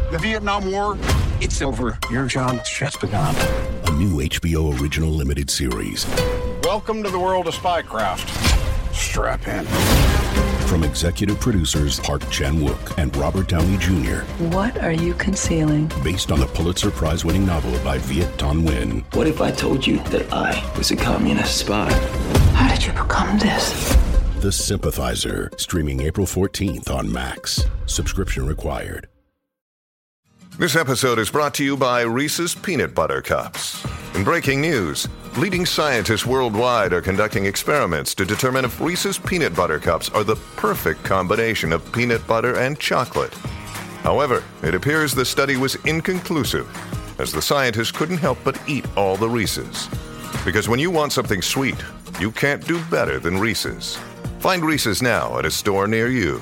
The Vietnam War, it's over. Your job's just begun. A new HBO original limited series. Welcome to the world of spycraft. Strap in. From executive producers Park Chan-wook and Robert Downey Jr. What are you concealing? Based on the Pulitzer Prize-winning novel by Viet Thanh Nguyen. What if I told you that I was a communist spy? How did you become this? The Sympathizer, streaming April 14th on Max. Subscription required. This episode is brought to you by Reese's Peanut Butter Cups. In breaking news, leading scientists worldwide are conducting experiments to determine if Reese's Peanut Butter Cups are the perfect combination of peanut butter and chocolate. However, it appears the study was inconclusive, as the scientists couldn't help but eat all the Reese's. Because when you want something sweet, you can't do better than Reese's. Find Reese's now at a store near you.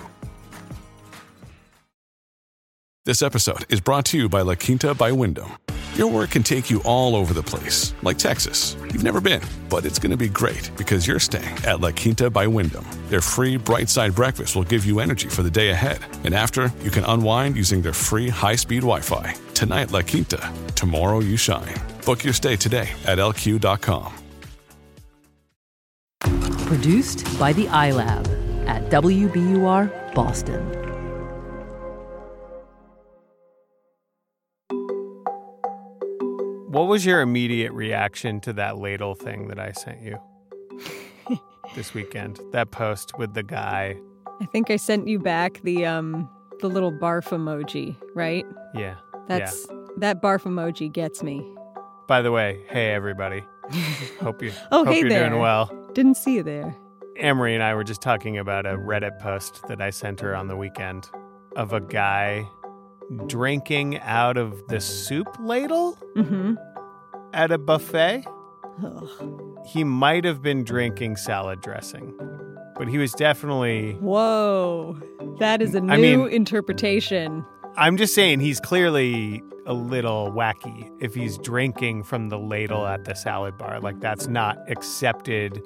This episode is brought to you by La Quinta by Wyndham. Your work can take you all over the place, like Texas. You've never been, but it's going to be great because you're staying at La Quinta by Wyndham. Their free Bright Side breakfast will give you energy for the day ahead. And after, you can unwind using their free high-speed Wi-Fi. Tonight, La Quinta. Tomorrow, you shine. Book your stay today at lq.com. Produced by the iLab at WBUR Boston. What was your immediate reaction to that ladle thing that I sent you this weekend? That post with the guy. I think I sent you back the little barf emoji, right? Yeah. That barf emoji gets me. By the way, hey everybody. Hope you're there. Doing well. Didn't see you there. Amory and I were just talking about a Reddit post that I sent her on the weekend of a guy drinking out of the soup ladle at a buffet. Ugh. He might have been drinking salad dressing, but he was definitely... Whoa, that is a new interpretation. I'm just saying he's clearly a little wacky if he's drinking from the ladle at the salad bar. Like, that's not accepted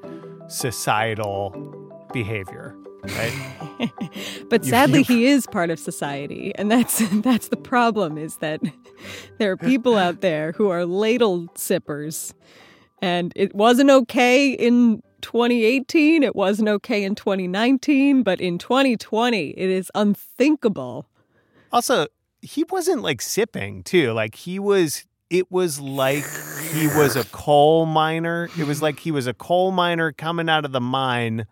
societal behavior. Right? But sadly, he is part of society, and that's the problem. Is that there are people out there who are ladle sippers, and it wasn't okay in 2018. It wasn't okay in 2019, but in 2020, it is unthinkable. Also, he wasn't like sipping too. Like it was like he was a coal miner. It was like he was a coal miner coming out of the mine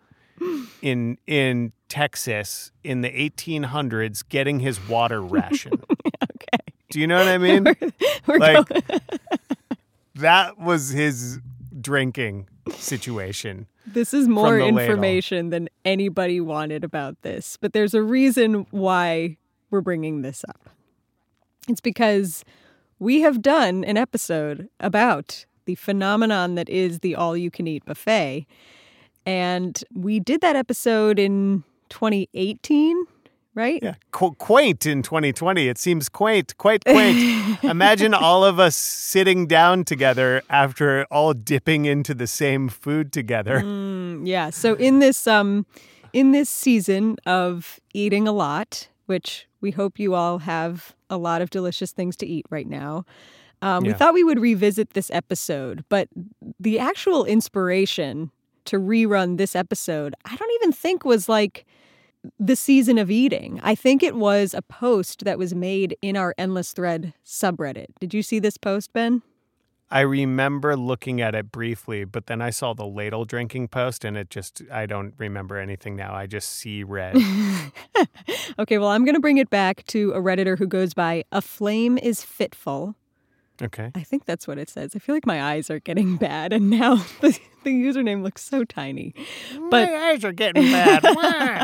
in Texas in the 1800s getting his water ration. Okay. Do you know what I mean? We're like going. That was his drinking situation. This is more information than anybody wanted about this, but there's a reason why we're bringing this up. It's because we have done an episode about the phenomenon that is the all-you-can-eat buffet. And we did that episode in 2018, right? Yeah, quaint in 2020. It seems quite quaint. Imagine all of us sitting down together after all dipping into the same food together. Yeah. So in this season of eating a lot, which we hope you all have a lot of delicious things to eat right now, we thought we would revisit this episode. But the actual inspiration to rerun this episode, I don't even think was like the season of eating. I think it was a post that was made in our Endless Thread subreddit. Did you see this post, Ben? I remember looking at it briefly, but then I saw the ladle drinking post and I don't remember anything now. I just see red. Okay, well, I'm going to bring it back to a Redditor who goes by A Flame is Fitful. Okay. I think that's what it says. I feel like my eyes are getting bad, and now the username looks so tiny. But my eyes are getting bad.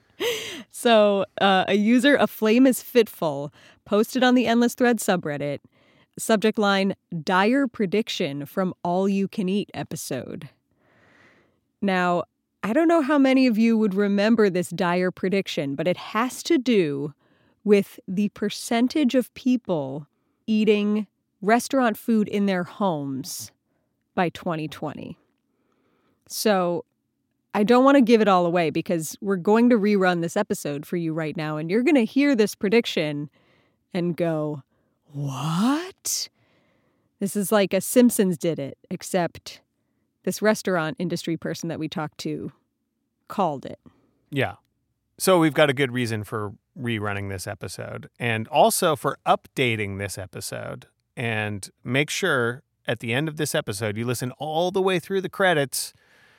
So a user, A Flame is Fitful, posted on the Endless Thread subreddit, subject line, dire prediction from All You Can Eat episode. Now, I don't know how many of you would remember this dire prediction, but it has to do with the percentage of people eating restaurant food in their homes by 2020. So I don't want to give it all away because we're going to rerun this episode for you right now, and you're going to hear this prediction and go, what? This is like a Simpsons did it, except this restaurant industry person that we talked to called it. Yeah. So we've got a good reason for rerunning this episode and also for updating this episode. And make sure at the end of this episode you listen all the way through the credits,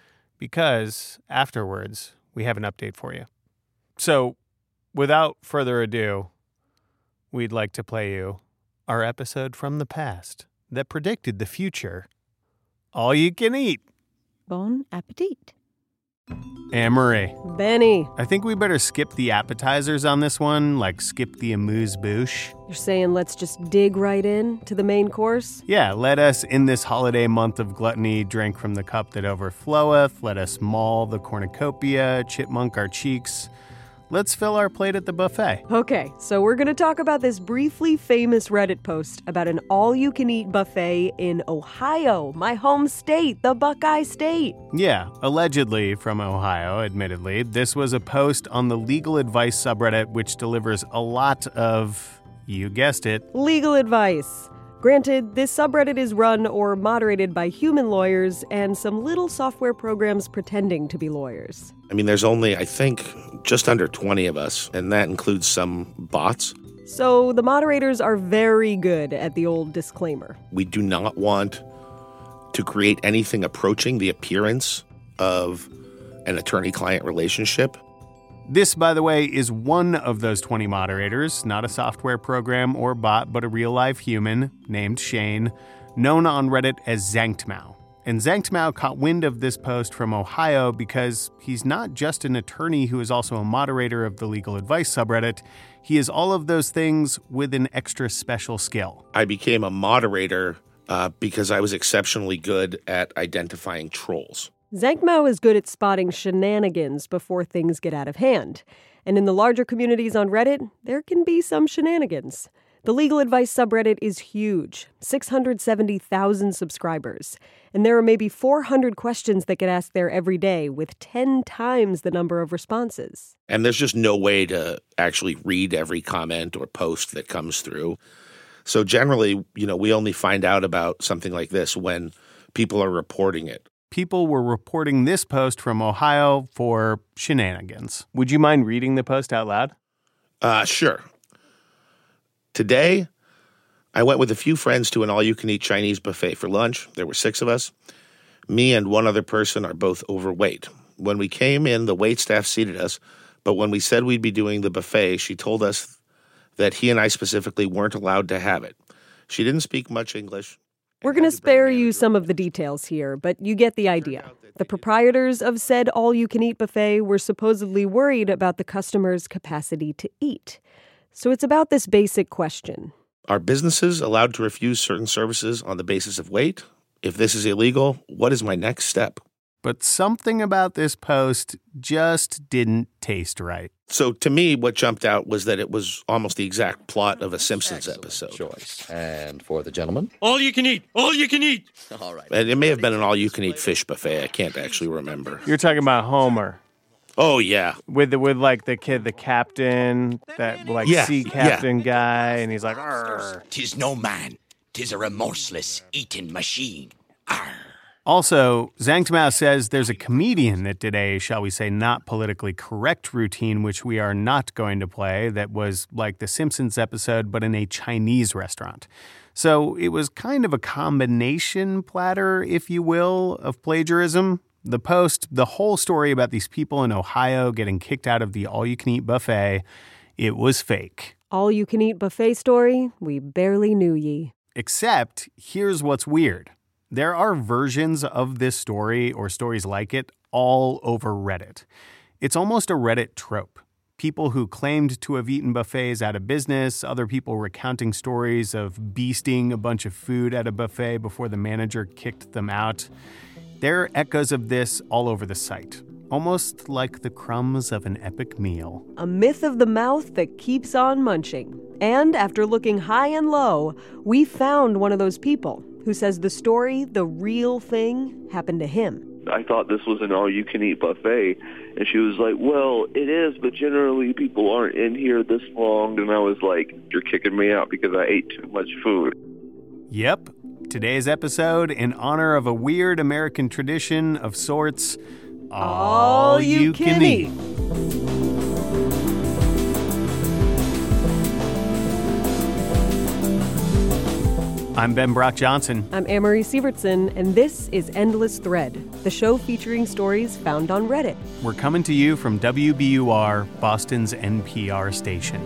because afterwards we have an update for you. So without further ado, we'd like to play you our episode from the past that predicted the future. All you can eat. Bon appetit. Anne-Marie. Benny. I think we better skip the appetizers on this one, like skip the amuse-bouche. You're saying let's just dig right in to the main course? Yeah, let us, in this holiday month of gluttony, drink from the cup that overfloweth. Let us maul the cornucopia, chipmunk our cheeks. Let's fill our plate at the buffet. Okay, so we're going to talk about this briefly famous Reddit post about an all-you-can-eat buffet in Ohio, my home state, the Buckeye State. Yeah, allegedly from Ohio, admittedly. This was a post on the legal advice subreddit, which delivers a lot of, you guessed it, legal advice. Granted, this subreddit is run or moderated by human lawyers and some little software programs pretending to be lawyers. I mean, there's only, I think, just under 20 of us, and that includes some bots. So the moderators are very good at the old disclaimer. We do not want to create anything approaching the appearance of an attorney-client relationship. This, by the way, is one of those 20 moderators, not a software program or bot, but a real-life human named Shane, known on Reddit as Zankmao. And Zankmao caught wind of this post from Ohio because he's not just an attorney who is also a moderator of the legal advice subreddit. He is all of those things with an extra special skill. I became a moderator because I was exceptionally good at identifying trolls. Zankmao is good at spotting shenanigans before things get out of hand. And in the larger communities on Reddit, there can be some shenanigans. The legal advice subreddit is huge, 670,000 subscribers. And there are maybe 400 questions that get asked there every day, with 10 times the number of responses. And there's just no way to actually read every comment or post that comes through. So generally, we only find out about something like this when people are reporting it. People were reporting this post from Ohio for shenanigans. Would you mind reading the post out loud? Sure. Today, I went with a few friends to an all-you-can-eat Chinese buffet for lunch. There were 6 of us. Me and one other person are both overweight. When we came in, the waitstaff seated us, but when we said we'd be doing the buffet, she told us that he and I specifically weren't allowed to have it. She didn't speak much English. We're going to spare you some of the details here, but you get the idea. The proprietors of said all-you-can-eat buffet were supposedly worried about the customers' capacity to eat. So it's about this basic question. Are businesses allowed to refuse certain services on the basis of weight? If this is illegal, what is my next step? But something about this post just didn't taste right. So to me, what jumped out was that it was almost the exact plot of a Simpsons episode. Choice. And for the gentleman? All you can eat! All you can eat! All right. And it may have been an all-you-can-eat fish buffet. I can't actually remember. You're talking about Homer. Oh, yeah. With like the kid, the captain, that sea captain guy, and he's like, arr. "'Tis no man, 'tis a remorseless eating machine. Arr." Also, Zankmao says there's a comedian that did a, shall we say, not politically correct routine, which we are not going to play, that was like the Simpsons episode, but in a Chinese restaurant. So it was kind of a combination platter, if you will, of plagiarism. The post, the whole story about these people in Ohio getting kicked out of the all-you-can-eat buffet, it was fake. All-you-can-eat buffet story? We barely knew ye. Except, here's what's weird. There are versions of this story or stories like it all over Reddit. It's almost a Reddit trope. People who claimed to have eaten buffets out of business, other people recounting stories of beasting a bunch of food at a buffet before the manager kicked them out. There are echoes of this all over the site, almost like the crumbs of an epic meal. A myth of the mouth that keeps on munching. And after looking high and low, we found one of those people who says the story, the real thing, happened to him. I thought this was an all-you-can-eat buffet. And she was like, well, it is, but generally people aren't in here this long. And I was like, you're kicking me out because I ate too much food. Yep. Today's episode, in honor of a weird American tradition of sorts, all you can eat. I'm Ben Brock Johnson. I'm Amory Sievertson, and this is Endless Thread, the show featuring stories found on Reddit. We're coming to you from WBUR, Boston's NPR station.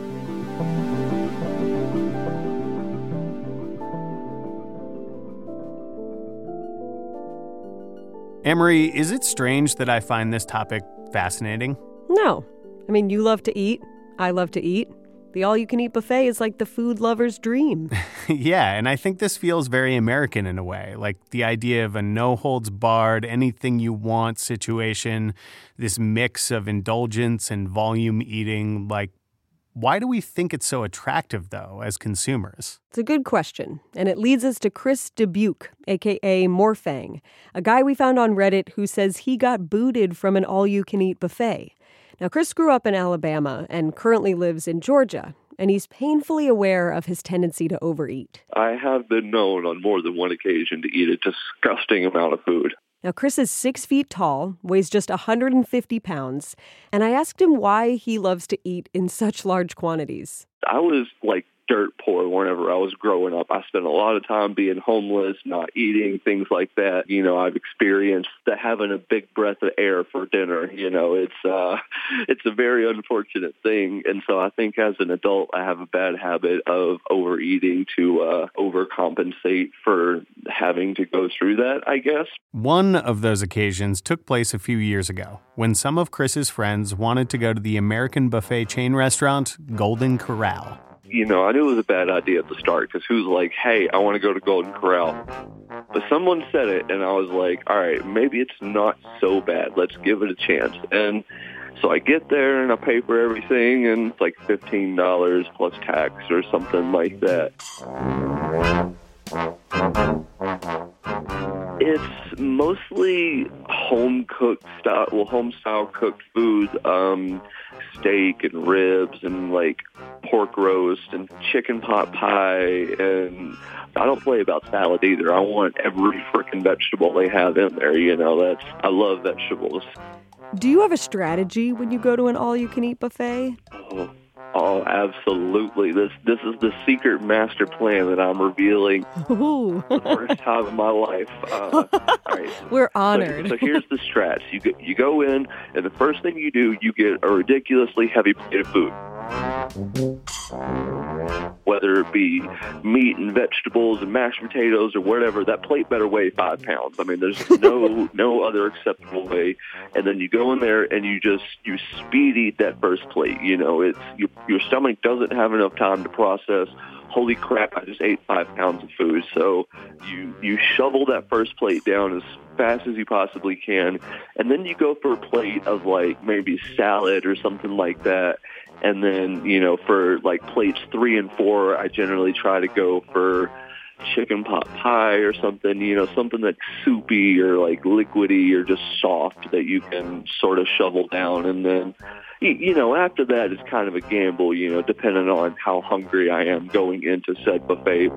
Amory, is it strange that I find this topic fascinating? No. I mean, you love to eat. I love to eat. The all-you-can-eat buffet is like the food lover's dream. Yeah, and I think this feels very American in a way, like the idea of a no-holds-barred, anything-you-want situation, this mix of indulgence and volume eating. Like, why do we think it's so attractive, though, as consumers? It's a good question, and it leads us to Chris Dubuque, a.k.a. Morfang, a guy we found on Reddit who says he got booted from an all-you-can-eat buffet. Now, Chris grew up in Alabama and currently lives in Georgia, and he's painfully aware of his tendency to overeat. I have been known on more than one occasion to eat a disgusting amount of food. Now, Chris is 6 feet tall, weighs just 150 pounds, and I asked him why he loves to eat in such large quantities. I was like dirt poor whenever I was growing up. I spent a lot of time being homeless, not eating, things like that. You know, I've experienced having a big breath of air for dinner. You know, it's a very unfortunate thing. And so I think as an adult, I have a bad habit of overeating to overcompensate for having to go through that, I guess. One of those occasions took place a few years ago when some of Chris's friends wanted to go to the American buffet chain restaurant, Golden Corral. You know, I knew it was a bad idea at the start because who's like, hey, I want to go to Golden Corral. But someone said it, and I was like, all right, maybe it's not so bad. Let's give it a chance. And so I get there, and I pay for everything, and it's like $15 plus tax or something like that. It's mostly home-style cooked food, steak and ribs and like pork roast and chicken pot pie, and I don't play about salad either. I want every freaking vegetable they have in there. You know, I love vegetables. Do you have a strategy when you go to an all-you-can-eat buffet? Oh, absolutely. This is the secret master plan that I'm revealing for the first time in my life. All right. We're honored. So here's the strats. You go in, and the first thing you do, you get a ridiculously heavy plate of food. Whether it be meat and vegetables and mashed potatoes or whatever, that plate better weigh 5 pounds. I mean, there's no other acceptable way. And then you go in there and you speed eat that first plate. You know, it's your stomach doesn't have enough time to process. Holy crap, I just ate 5 pounds of food. So you shovel that first plate down as fast as you possibly can, and then you go for a plate of like maybe salad or something like that. And then, you know, for like plates 3 and 4, I generally try to go for chicken pot pie or something, you know, something that's soupy or like liquidy or just soft that you can sort of shovel down. And then, you know, after that it's kind of a gamble, you know, depending on how hungry I am going into said buffet.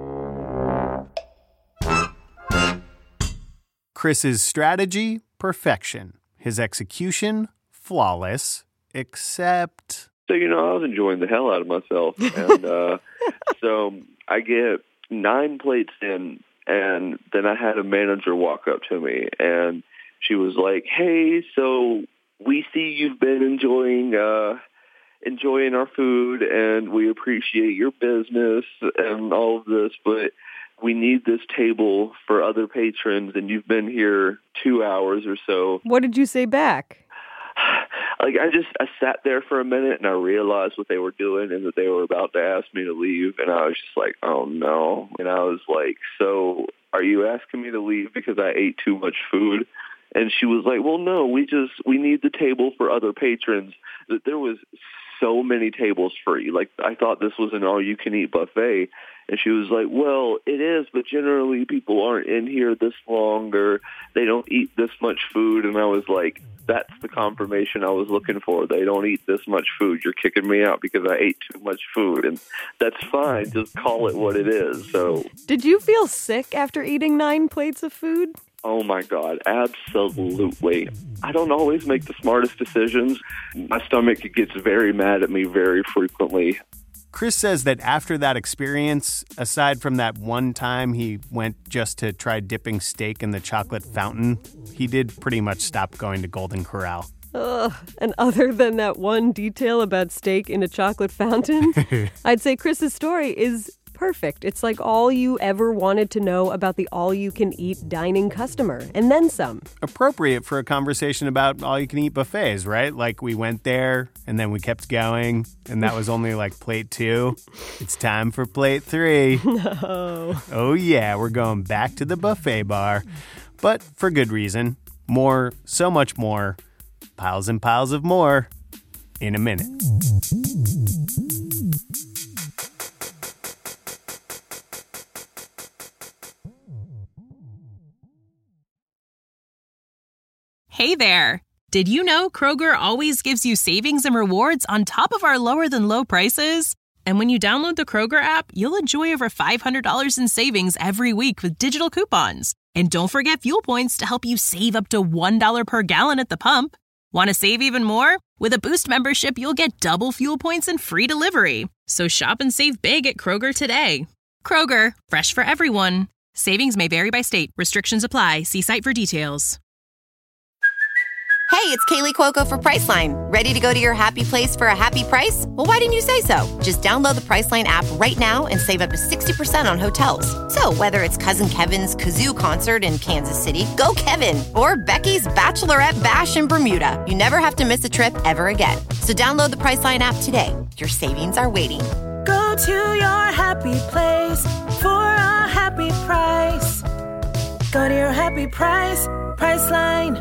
Chris's strategy, perfection. His execution, flawless, except... So, you know, I was enjoying the hell out of myself. And so I get 9 plates in, and then I had a manager walk up to me, and she was like, hey, so we see you've been enjoying our food, and we appreciate your business and all of this, but we need this table for other patrons, and you've been here 2 hours or so. What did you say back? Like, I sat there for a minute and I realized what they were doing and that they were about to ask me to leave. And I was just like, oh no. And I was like, so are you asking me to leave because I ate too much food? And she was like, well, no, we need the table for other patrons. There was so many tables free. Like, I thought this was an all-you-can-eat buffet. And she was like, well, it is, but generally people aren't in here this long or they don't eat this much food. And I was like, that's the confirmation I was looking for. They don't eat this much food. You're kicking me out because I ate too much food. And that's fine. Just call it what it is. So, did you feel sick after eating 9 plates of food? Oh, my God, absolutely. I don't always make the smartest decisions. My stomach gets very mad at me very frequently. Chris says that after that experience, aside from that one time he went just to try dipping steak in the chocolate fountain, he did pretty much stop going to Golden Corral. Ugh, and other than that one detail about steak in a chocolate fountain, I'd say Chris's story is perfect. It's like all you ever wanted to know about the all-you-can-eat dining customer, and then some. Appropriate for a conversation about all-you-can-eat buffets, right? Like, we went there, and then we kept going, and that was only like plate 2. It's time for plate 3. No. Oh yeah, we're going back to the buffet bar. But for good reason. More, so much more, piles and piles of more, in a minute. Hey there! Did you know Kroger always gives you savings and rewards on top of our lower-than-low prices? And when you download the Kroger app, you'll enjoy over $500 in savings every week with digital coupons. And don't forget fuel points to help you save up to $1 per gallon at the pump. Want to save even more? With a Boost membership, you'll get double fuel points and free delivery. So shop and save big at Kroger today. Kroger, fresh for everyone. Savings may vary by state. Restrictions apply. See site for details. Hey, it's Kaylee Cuoco for Priceline. Ready to go to your happy place for a happy price? Well, why didn't you say so? Just download the Priceline app right now and save up to 60% on hotels. So whether it's Cousin Kevin's Kazoo Concert in Kansas City, go Kevin, or Becky's Bachelorette Bash in Bermuda, you never have to miss a trip ever again. So download the Priceline app today. Your savings are waiting. Go to your happy place for a happy price. Go to your happy price, Priceline.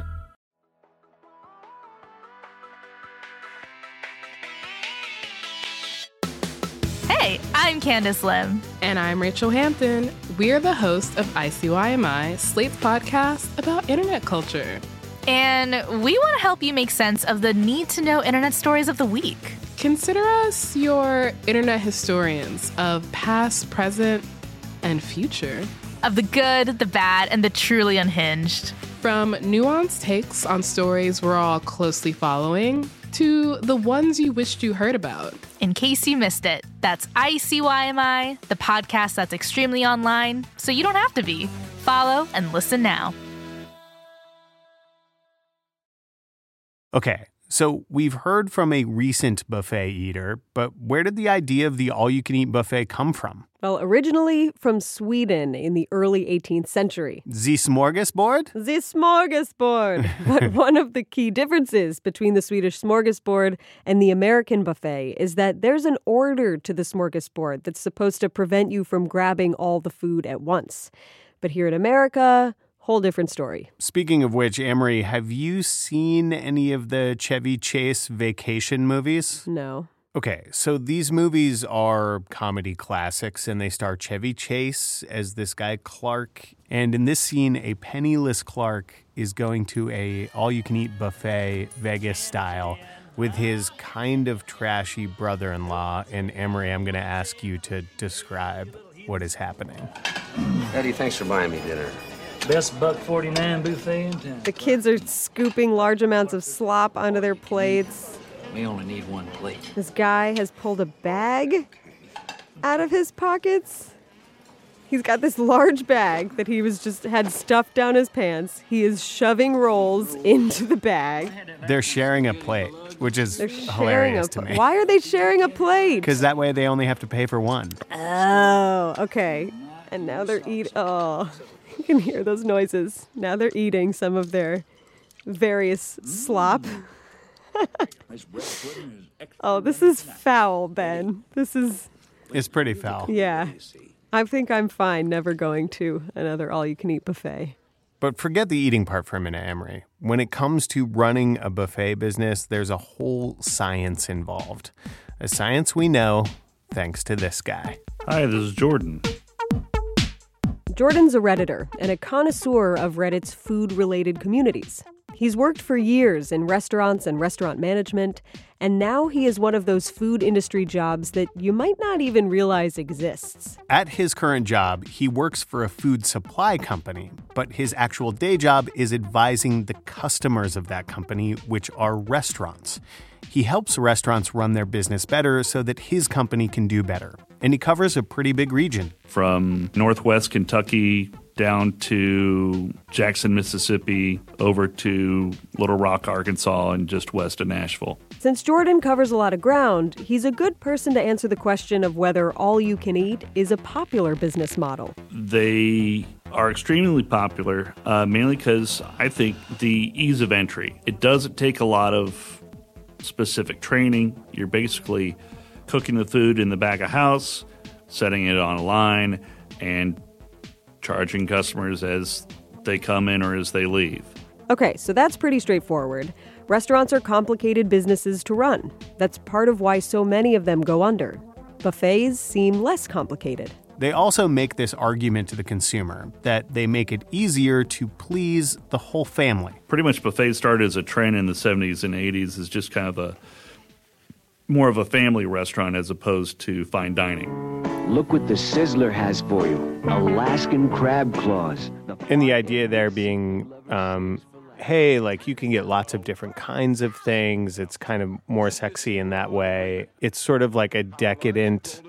Hey, I'm Candace Lim. And I'm Rachel Hampton. We're the hosts of ICYMI, Slate's podcast about internet culture. And we want to help you make sense of the need-to-know internet stories of the week. Consider us your internet historians of past, present, and future. Of the good, the bad, and the truly unhinged. From nuanced takes on stories we're all closely following to the ones you wished you heard about. In case you missed it, that's ICYMI, the podcast that's extremely online, so you don't have to be. Follow and listen now. Okay, so we've heard from a recent buffet eater, but where did the idea of the all-you-can-eat buffet come from? Well, originally from Sweden in the early 18th century. The smorgasbord? The smorgasbord. But one of the key differences between the Swedish smorgasbord and the American buffet is that there's an order to the smorgasbord that's supposed to prevent you from grabbing all the food at once. But here in America, whole different story. Speaking of which, Amory, have you seen any of the Chevy Chase vacation movies? No. Okay, so these movies are comedy classics, and they star Chevy Chase as this guy Clark. And in this scene, a penniless Clark is going to a all-you-can-eat buffet, Vegas style, with his kind of trashy brother-in-law. And Amory, I'm going to ask you to describe what is happening. Eddie, thanks for buying me dinner. Best $1.49 buffet in town. The kids are scooping large amounts of slop onto their plates. We only need one plate. This guy has pulled a bag out of his pockets. He's got this large bag that he had stuffed down his pants. He is shoving rolls into the bag. They're sharing a plate, which is hilarious to me. Why are they sharing a plate? Because that way they only have to pay for one. Oh, okay. And now they're eating. Oh, you can hear those noises. Now they're eating some of their various slop. Oh, this is foul, Ben. It's pretty foul. Yeah. I think I'm fine never going to another all-you-can-eat buffet. But forget the eating part for a minute, Emery. When it comes to running a buffet business, there's a whole science involved. A science we know thanks to this guy. Hi, this is Jordan. Jordan's a Redditor and a connoisseur of Reddit's food-related communities. He's worked for years in restaurants and restaurant management, and now he is one of those food industry jobs that you might not even realize exists. At his current job, he works for a food supply company, but his actual day job is advising the customers of that company, which are restaurants. He helps restaurants run their business better so that his company can do better. And he covers a pretty big region. From Northwest Kentucky down to Jackson, Mississippi, over to Little Rock, Arkansas, and just west of Nashville. Since Jordan covers a lot of ground, he's a good person to answer the question of whether all-you-can-eat is a popular business model. They are extremely popular, mainly because I think the ease of entry. It doesn't take a lot of specific training. You're basically cooking the food in the back of house, setting it on a line, and charging customers as they come in or as they leave. Okay, so that's pretty straightforward. Restaurants are complicated businesses to run. That's part of why so many of them go under. Buffets seem less complicated. They also make this argument to the consumer that they make it easier to please the whole family. Pretty much buffets started as a trend in the 70s and 80s as just kind of more of a family restaurant as opposed to fine dining. Look what the Sizzler has for you. Alaskan crab claws. And the idea there being, hey, like you can get lots of different kinds of things. It's kind of more sexy in that way. It's sort of like a decadent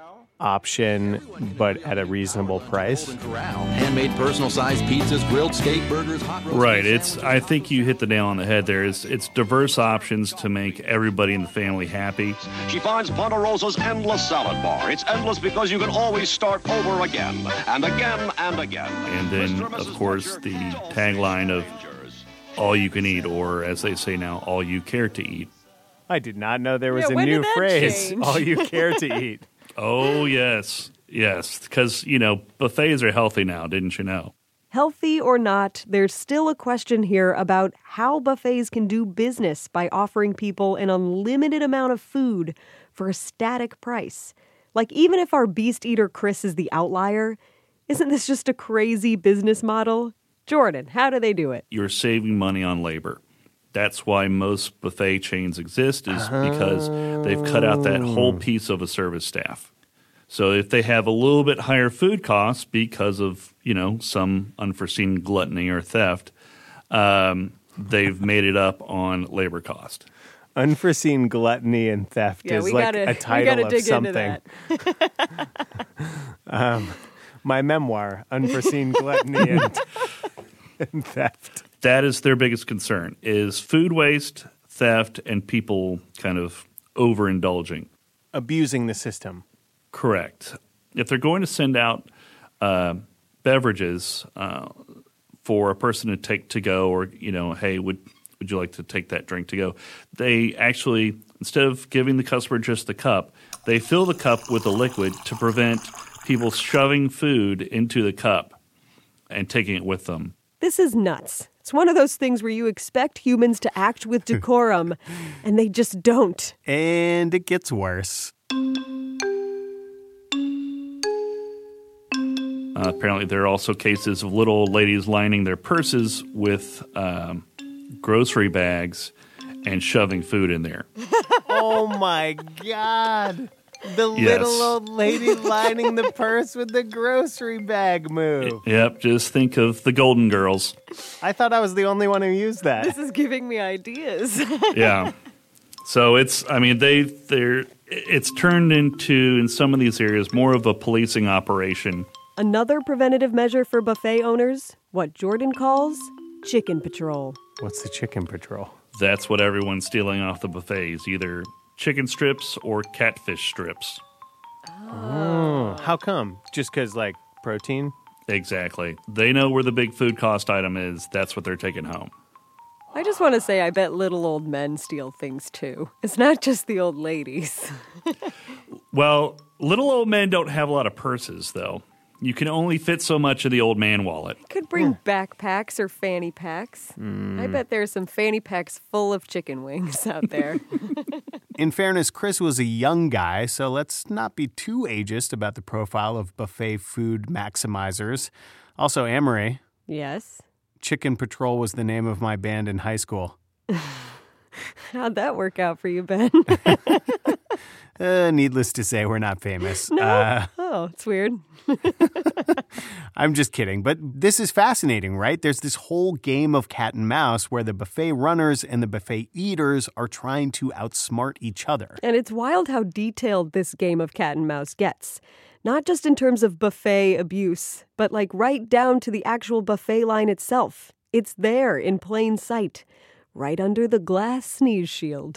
option, but at a reasonable price. Handmade personal-sized pizzas, grilled steak, burgers, hot roast. Right. I think you hit the nail on the head there. It's diverse options to make everybody in the family happy. She finds Ponderosa's endless salad bar. It's endless because you can always start over again and again and again. And then, of course, the tagline of all you can eat, or as they say now, all you care to eat. I did not know there was a new phrase, change? All you care to eat. Oh, yes. Yes, because, buffets are healthy now, didn't you know? Healthy or not, there's still a question here about how buffets can do business by offering people an unlimited amount of food for a static price. Like, even if our beast eater Chris is the outlier, isn't this just a crazy business model? Jordan, how do they do it? You're saving money on labor. That's why most buffet chains exist, is because they've cut out that whole piece of a service staff. So if they have a little bit higher food costs because of, some unforeseen gluttony or theft, they've made it up on labor cost. Unforeseen gluttony and theft is like a title of something. My memoir, Unforeseen Gluttony and Theft. That is their biggest concern, is food waste, theft, and people kind of overindulging. Abusing the system. Correct. If they're going to send out beverages for a person to take to go, or, hey, would you like to take that drink to go? They actually, instead of giving the customer just the cup, they fill the cup with a liquid to prevent people shoving food into the cup and taking it with them. This is nuts. It's one of those things where you expect humans to act with decorum, and they just don't. And it gets worse. Apparently, there are also cases of little old ladies lining their purses with grocery bags and shoving food in there. Oh, my God. The little old lady lining the purse with the grocery bag move. Yep, just think of the Golden Girls. I thought I was the only one who used that. This is giving me ideas. Yeah. So it's turned into, in some of these areas, more of a policing operation. Another preventative measure for buffet owners, what Jordan calls chicken patrol. What's the chicken patrol? That's what everyone's stealing off the buffets, either chicken strips or catfish strips. Oh. How come? Just because, protein? Exactly. They know where the big food cost item is. That's what they're taking home. I just want to say I bet little old men steal things, too. It's not just the old ladies. Well, little old men don't have a lot of purses, though. You can only fit so much of the old man wallet. Could bring backpacks or fanny packs. I bet there's some fanny packs full of chicken wings out there. In fairness, Chris was a young guy, so let's not be too ageist about the profile of buffet food maximizers. Also, Amory. Yes? Chicken Patrol was the name of my band in high school. How'd that work out for you, Ben? Needless to say, we're not famous. No? Oh, it's weird. I'm just kidding. But this is fascinating, right? There's this whole game of cat and mouse where the buffet runners and the buffet eaters are trying to outsmart each other. And it's wild how detailed this game of cat and mouse gets. Not just in terms of buffet abuse, but like right down to the actual buffet line itself. It's there in plain sight, right under the glass sneeze shield.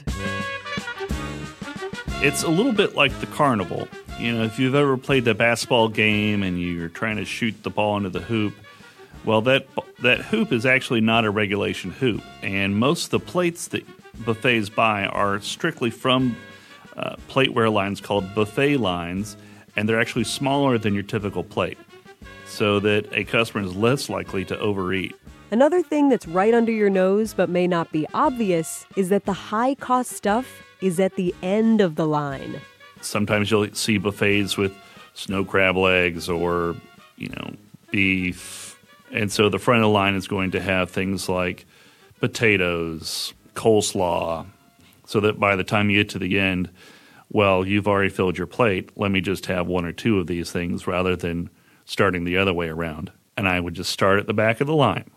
It's a little bit like the carnival. You know, if you've ever played the basketball game and you're trying to shoot the ball into the hoop, well, that hoop is actually not a regulation hoop. And most of the plates that buffets buy are strictly from plateware lines called buffet lines, and they're actually smaller than your typical plate, so that a customer is less likely to overeat. Another thing that's right under your nose but may not be obvious is that the high-cost stuff is at the end of the line. Sometimes you'll see buffets with snow crab legs or, beef. And so the front of the line is going to have things like potatoes, coleslaw, so that by the time you get to the end, well, you've already filled your plate. Let me just have one or two of these things rather than starting the other way around. And I would just start at the back of the line.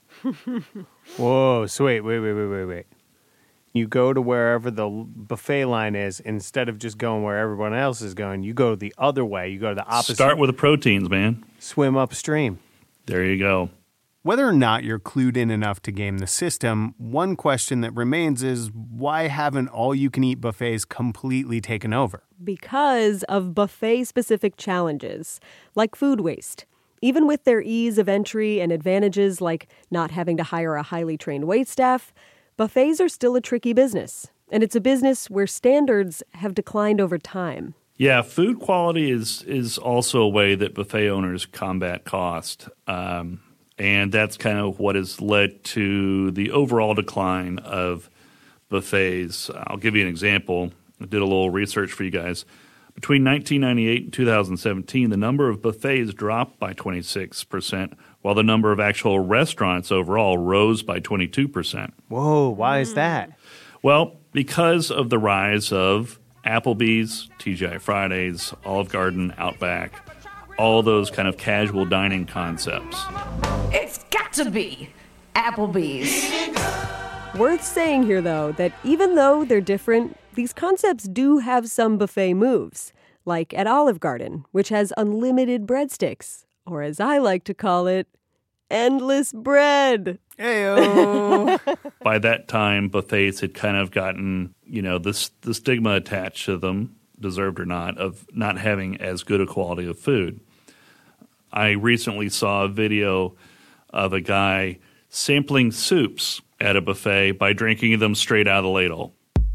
Whoa, so wait. You go to wherever the buffet line is instead of just going where everyone else is going. You go the other way. You go to the opposite. Start with the proteins, man. Swim upstream. There you go. Whether or not you're clued in enough to game the system, one question that remains is why haven't all-you-can-eat buffets completely taken over? Because of buffet-specific challenges, like food waste. Even with their ease of entry and advantages like not having to hire a highly trained waitstaff, buffets are still a tricky business, and it's a business where standards have declined over time. Yeah, food quality is also a way that buffet owners combat cost, and that's kind of what has led to the overall decline of buffets. I'll give you an example. I did a little research for you guys. Between 1998 and 2017, the number of buffets dropped by 26%, while the number of actual restaurants overall rose by 22%. Whoa, why is that? Well, because of the rise of Applebee's, TGI Fridays, Olive Garden, Outback, all those kind of casual dining concepts. It's got to be Applebee's. Worth saying here, though, that even though they're different, these concepts do have some buffet moves, like at Olive Garden, which has unlimited breadsticks, or as I like to call it, endless bread. Heyo. By that time, buffets had kind of gotten, the stigma attached to them, deserved or not, of not having as good a quality of food. I recently saw a video of a guy sampling soups at a buffet by drinking them straight out of the ladle.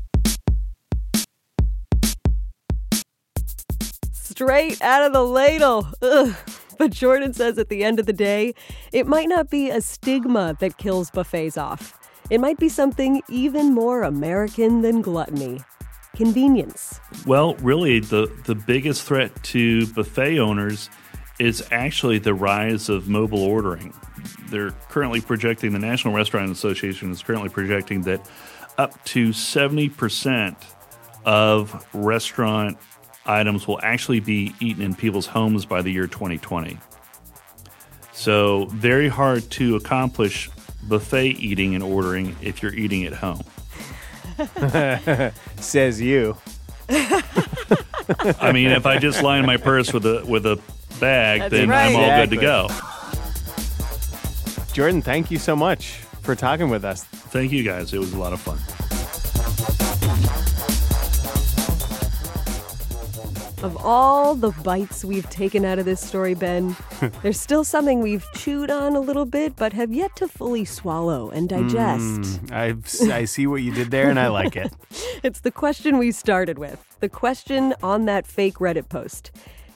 Straight out of the ladle. Ugh. But Jordan says at the end of the day, it might not be a stigma that kills buffets off. It might be something even more American than gluttony. Convenience. Well, really, the biggest threat to buffet owners is actually the rise of mobile ordering. They're currently projecting, the National Restaurant Association is currently projecting that up to 70% of restaurant items will actually be eaten in people's homes by the year 2020. So very hard to accomplish buffet eating and ordering if you're eating at home. Says you. I mean, if I just line my purse with a bag, That's then right. I'm all good to go. Jordan, thank you so much for talking with us. Thank you, guys. It was a lot of fun. Of all the bites we've taken out of this story, Ben, there's still something we've chewed on a little bit, but have yet to fully swallow and digest. I see what you did there, and I like it. It's the question we started with, the question on that fake Reddit post.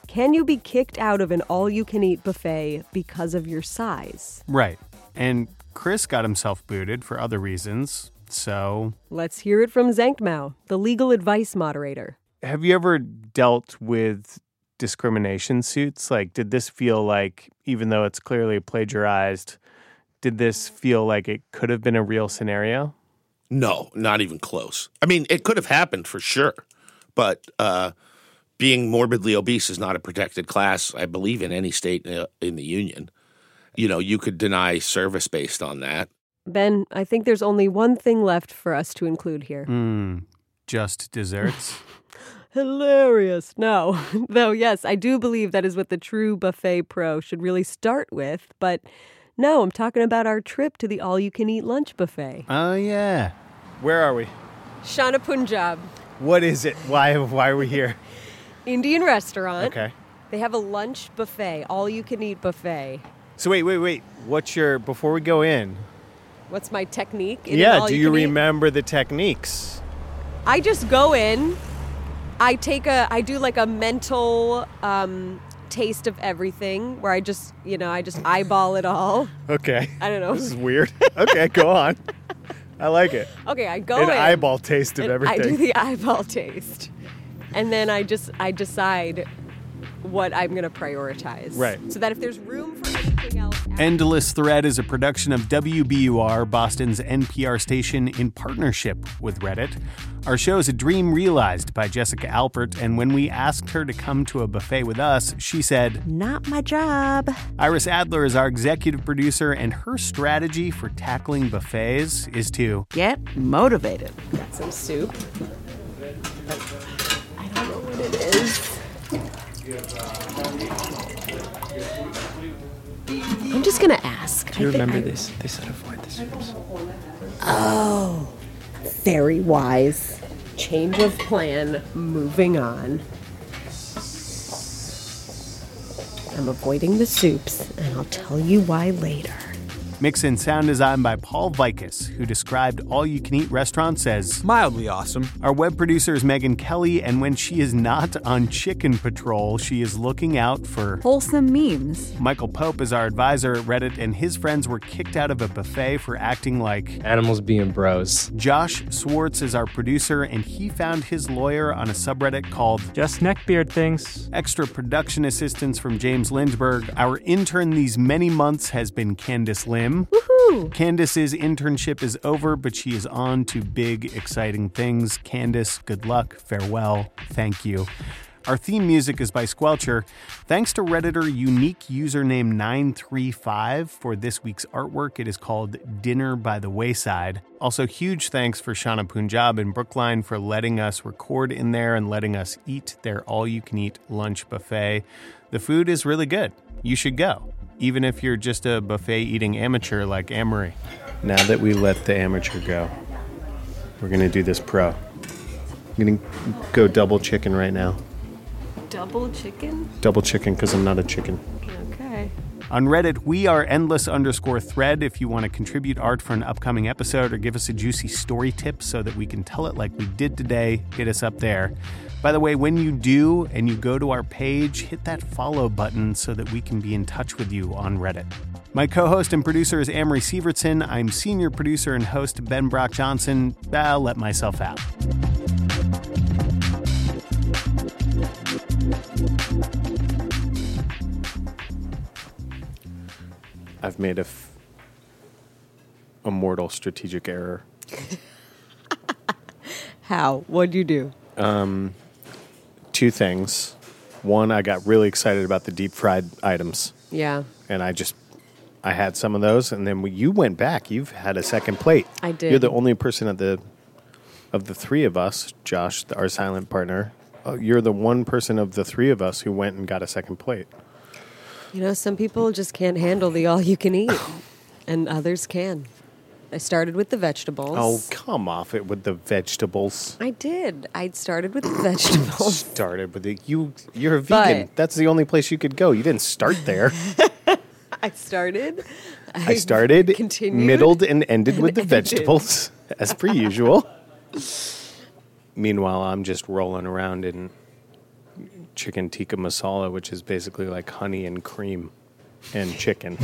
Can you be kicked out of an all-you-can-eat buffet because of your size? Right. And Chris got himself booted for other reasons, so... Let's hear it from Zankmao, the legal advice moderator. Have you ever dealt with discrimination suits? Like, did this feel like, even though it's clearly plagiarized, did this feel like it could have been a real scenario? No, not even close. I mean, it could have happened for sure, but being morbidly obese is not a protected class, I believe, in any state in the union. You know, you could deny service based on that. Ben, I think there's only one thing left for us to include here. Just desserts? Hilarious. No. Though, yes, I do believe that is what the true buffet pro should really start with. But no, I'm talking about our trip to the all-you-can-eat lunch buffet. Oh, yeah. Where are we? Shana Punjab. What is it? Why are we here? Indian restaurant. Okay. They have a lunch buffet, all-you-can-eat buffet. So wait. Before we go in. What's my technique? Yeah, do you remember the techniques? I just go in. I do like a mental taste of everything where I just eyeball it all. Okay. I don't know. This is weird. Okay, go on. I like it. Okay, I go in. An eyeball taste of everything. I do the eyeball taste. And then I decide what I'm going to prioritize. Right. So that if there's room for anything else... Endless Thread is a production of WBUR, Boston's NPR station, in partnership with Reddit. Our show is a dream realized by Jessica Alpert, and when we asked her to come to a buffet with us, she said, "Not my job." Iris Adler is our executive producer, and her strategy for tackling buffets is to get motivated. Got some soup. I don't know what it is. I'm just going to ask. Do you remember this? They said avoid the soups. Oh, very wise. Change of plan. Moving on. I'm avoiding the soups, and I'll tell you why later. Mix and sound design by Paul Vikas, who described all-you-can-eat restaurants as mildly awesome. Our web producer is Megan Kelly, and when she is not on chicken patrol, she is looking out for wholesome memes. Michael Pope is our advisor at Reddit, and his friends were kicked out of a buffet for acting like animals being bros. Josh Swartz is our producer, and he found his lawyer on a subreddit called Just Neckbeard Things. Extra production assistance from James Lindberg. Our intern these many months has been Candace Lim. Woohoo! Candace's internship is over, but she is on to big, exciting things. Candace, good luck, farewell, thank you. Our theme music is by Squelcher. Thanks to Redditor unique username 935 for this week's artwork. It is called Dinner by the Wayside. Also, huge thanks for Shana Punjab in Brookline for letting us record in there and letting us eat their all-you-can-eat lunch buffet. The food is really good. You should go, even if you're just a buffet-eating amateur like Amory. Now that we let the amateur go, we're going to do this pro. I'm going to go double chicken right now. Double chicken? Double chicken because I'm not a chicken. Okay. On Reddit, we are endless_thread if you want to contribute art for an upcoming episode or give us a juicy story tip so that we can tell it like we did today. Hit us up there. By the way, when you do and you go to our page, hit that follow button so that we can be in touch with you on Reddit. My co-host and producer is Amory Sievertson. I'm senior producer and host Ben Brock Johnson. I'll let myself out. I've made a mortal strategic error. How? What'd you do? Two things. One, I got really excited about the deep fried items. Yeah. And I had some of those, and then you went back. You've had a second plate. I did. You're the only person of the three of us, Josh, our silent partner. You're the one person of the three of us who went and got a second plate. You know, some people just can't handle the all-you-can-eat, and others can. I started with the vegetables. Oh, come off it with the vegetables. I did. I started with the vegetables. Started with it. You're a vegan. That's the only place you could go. You didn't start there. I started, continued, middled, and ended with the vegetables, as per usual. Meanwhile, I'm just rolling around in chicken tikka masala, which is basically like honey and cream and chicken.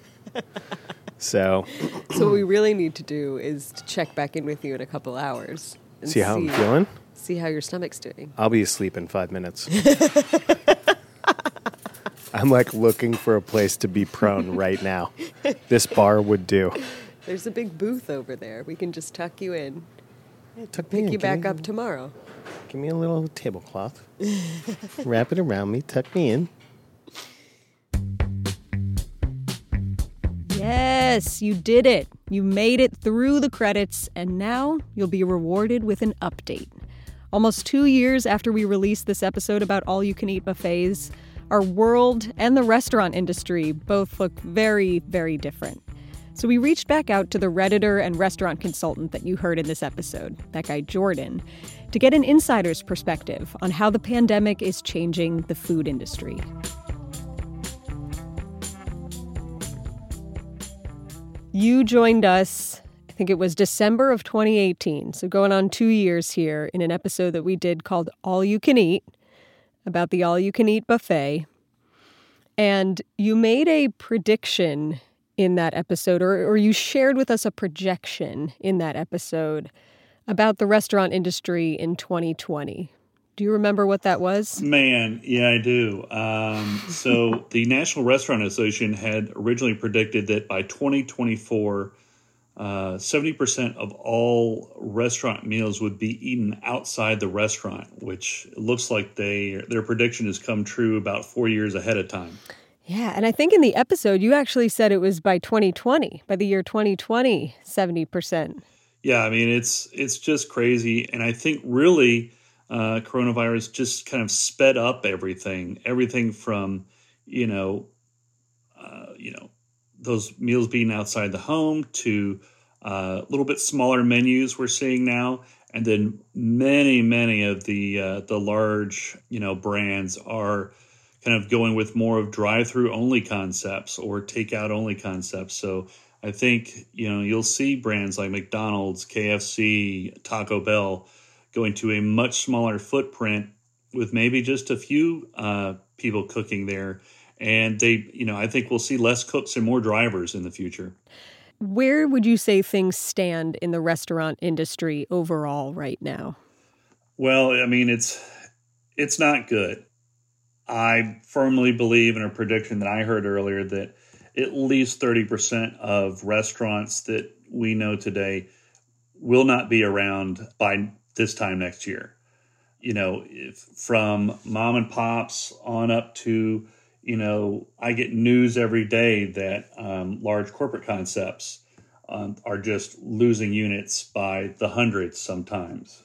So what we really need to do is to check back in with you in a couple hours. And see how I'm feeling? See how your stomach's doing. I'll be asleep in 5 minutes. I'm like looking for a place to be prone right now. This bar would do. There's a big booth over there. We can just tuck you in. Pick you back up tomorrow. Give me a little tablecloth. Wrap it around me. Tuck me in. Yes, you did it. You made it through the credits, and now you'll be rewarded with an update. Almost 2 years after we released this episode about all-you-can-eat buffets, our world and the restaurant industry both look very, very different. So we reached back out to the Redditor and restaurant consultant that you heard in this episode, that guy Jordan, to get an insider's perspective on how the pandemic is changing the food industry. You joined us, I think it was December of 2018, so going on 2 years here, in an episode that we did called All You Can Eat, about the all-you-can-eat buffet. And you made a prediction in that episode, or you shared with us a projection in that episode about the restaurant industry in 2020. Do you remember what that was? Man, yeah, I do. So the National Restaurant Association had originally predicted that by 2024, 70% of all restaurant meals would be eaten outside the restaurant, which looks like their prediction has come true about 4 years ahead of time. Yeah, and I think in the episode you actually said it was by 2020, by the year 2020, 70%. Yeah, I mean, it's just crazy. And I think really coronavirus just kind of sped up everything from, those meals being outside the home to a little bit smaller menus we're seeing now. And then many of the large, brands are kind of going with more of drive-through only concepts or takeout only concepts. So I think, you'll see brands like McDonald's, KFC, Taco Bell going to a much smaller footprint with maybe just a few people cooking there. And I think we'll see less cooks and more drivers in the future. Where would you say things stand in the restaurant industry overall right now? Well, I mean, it's not good. I firmly believe in a prediction that I heard earlier that at least 30% of restaurants that we know today will not be around by this time next year. From mom and pops on up to, I get news every day that large corporate concepts are just losing units by the hundreds sometimes.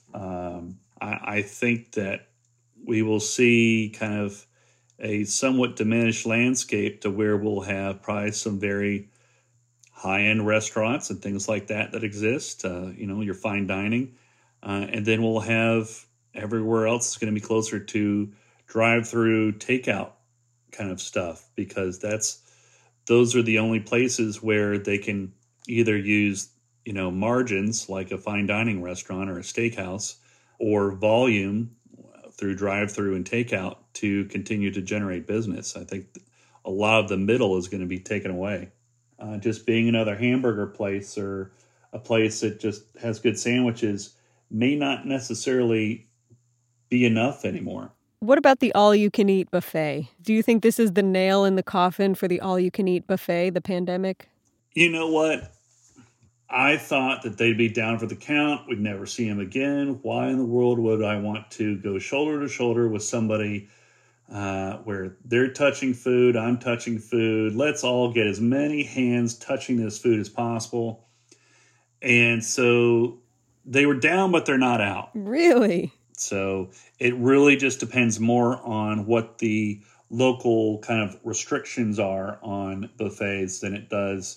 I think that we will see kind of a somewhat diminished landscape to where we'll have probably some very high-end restaurants and things like that exist, your fine dining. And then we'll have everywhere else is going to be closer to drive-through takeout kind of stuff, because those are the only places where they can either use, margins like a fine dining restaurant or a steakhouse, or volume through drive-through and takeout to continue to generate business. I think a lot of the middle is going to be taken away. Just being another hamburger place or a place that just has good sandwiches may not necessarily be enough anymore. What about the all-you-can-eat buffet? Do you think this is the nail in the coffin for the all-you-can-eat buffet, the pandemic? You know what? I thought that they'd be down for the count. We'd never see them again. Why in the world would I want to go shoulder to shoulder with somebody where they're touching food, I'm touching food? Let's all get as many hands touching this food as possible. And so they were down, but they're not out. Really? So it really just depends more on what the local kind of restrictions are on buffets than it does,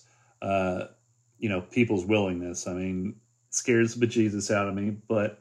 people's willingness. I mean, it scares the bejesus out of me. But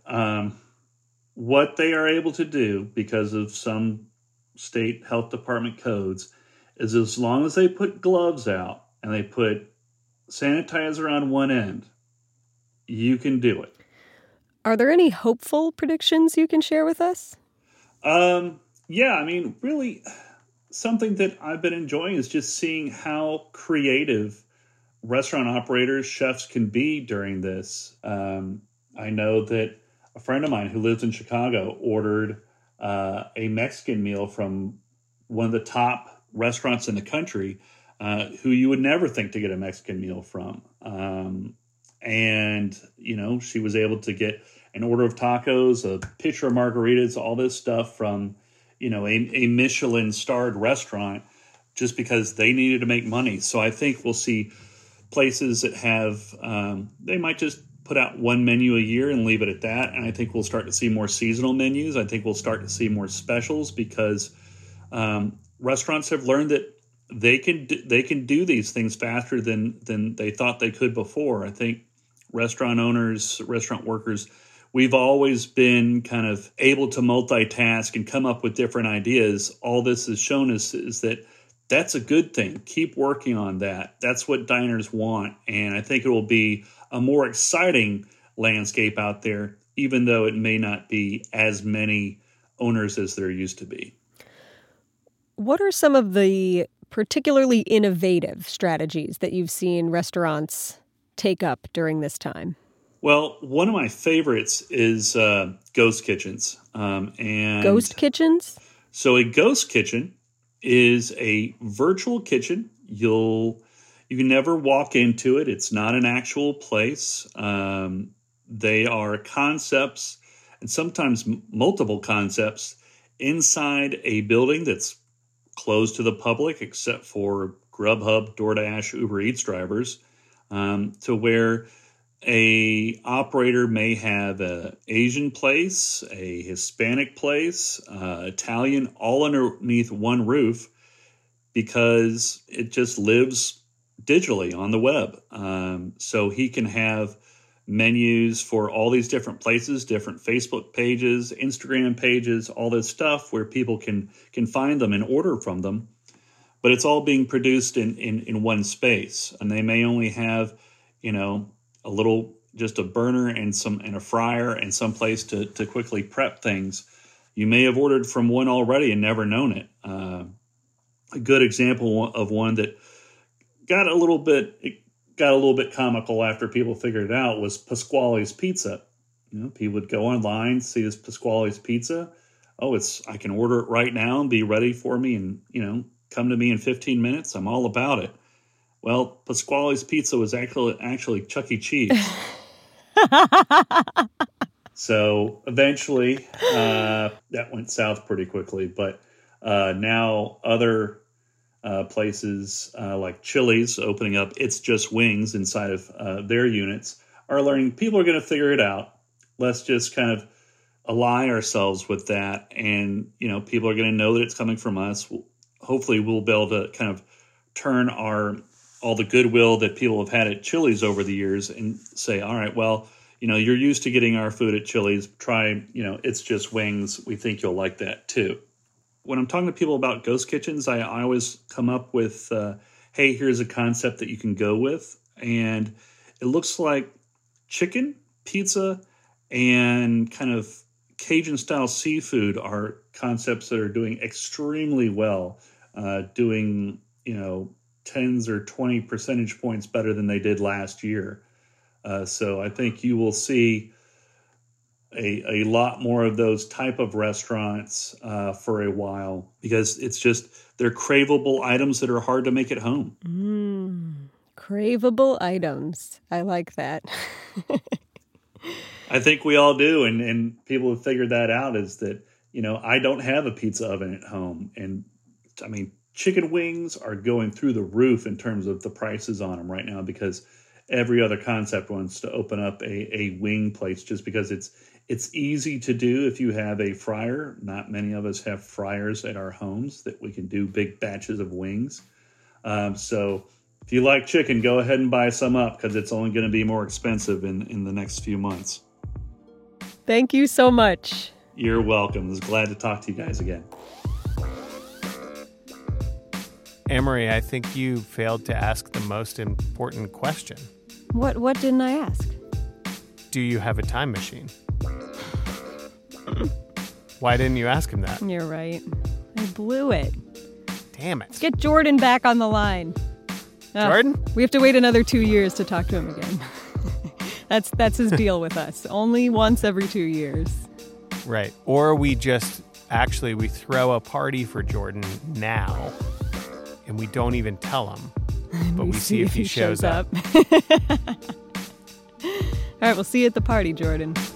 what they are able to do because of some state health department codes is as long as they put gloves out and they put sanitizer on one end, you can do it. Are there any hopeful predictions you can share with us? Yeah, I mean, really, something that I've been enjoying is just seeing how creative restaurant operators, chefs can be during this. I know that a friend of mine who lives in Chicago ordered a Mexican meal from one of the top restaurants in the country, who you would never think to get a Mexican meal from. And, you know, she was able to get an order of tacos, a pitcher of margaritas, all this stuff from, you know, a Michelin-starred restaurant just because they needed to make money. So I think we'll see places that have, they might just put out one menu a year and leave it at that. And I think we'll start to see more seasonal menus. I think we'll start to see more specials because restaurants have learned that they can do these things faster than they thought they could before. I think restaurant owners, restaurant workers, we've always been kind of able to multitask and come up with different ideas. All this has shown us is that that's a good thing. Keep working on that. That's what diners want. And I think it will be a more exciting landscape out there, even though it may not be as many owners as there used to be. What are some of the particularly innovative strategies that you've seen restaurants take up during this time? Well, one of my favorites is ghost kitchens. And ghost kitchens? So a ghost kitchen is a virtual kitchen. You can never walk into it. It's not an actual place. They are concepts, and sometimes multiple concepts, inside a building that's closed to the public except for Grubhub, DoorDash, Uber Eats drivers, to where a operator may have an Asian place, a Hispanic place, Italian, all underneath one roof because it just lives digitally on the web. So he can have menus for all these different places, different Facebook pages, Instagram pages, all this stuff where people can find them and order from them. But it's all being produced in one space. And they may only have, you know, just a burner and a fryer and some place to quickly prep things. You may have ordered from one already and never known it. A good example of one that got a little bit comical after people figured it out was Pasquale's Pizza. You know, people would go online, see this Pasquale's Pizza. Oh, I can order it right now and be ready for me and, you know, come to me in 15 minutes. I'm all about it. Well, Pasquale's Pizza was actually Chuck E. Cheese. So eventually that went south pretty quickly. But now other places like Chili's opening up It's Just Wings inside of their units are learning people are going to figure it out. Let's just kind of ally ourselves with that. And, you know, people are going to know that it's coming from us. Hopefully we'll be able to kind of turn all the goodwill that people have had at Chili's over the years and say, all right, well, you know, you're used to getting our food at Chili's. Try, you know, It's Just Wings. We think you'll like that too. When I'm talking to people about ghost kitchens, I always come up with, hey, here's a concept that you can go with. And it looks like chicken, pizza, and kind of Cajun-style seafood are concepts that are doing extremely well, doing, you know, 10 or 20 percentage points better than they did last year. So I think you will see a lot more of those type of restaurants for a while because they're craveable items that are hard to make at home. Craveable items. I like that. I think we all do. And people have figured that out is that, you know, I don't have a pizza oven at home. And I mean, chicken wings are going through the roof in terms of the prices on them right now because every other concept wants to open up a wing place just because it's easy to do if you have a fryer. Not many of us have fryers at our homes that we can do big batches of wings. So if you like chicken, go ahead and buy some up because it's only going to be more expensive in the next few months. Thank you so much. You're welcome. I was glad to talk to you guys again. Amory, I think you failed to ask the most important question. What didn't I ask? Do you have a time machine? Why didn't you ask him that? You're right. I blew it. Damn it. Let's get Jordan back on the line. Jordan? We have to wait another 2 years to talk to him again. That's his deal with us. Only once every 2 years. Right. Or we throw a party for Jordan now, and we don't even tell him, but we see if he shows up. All right, we'll see you at the party, Jordan.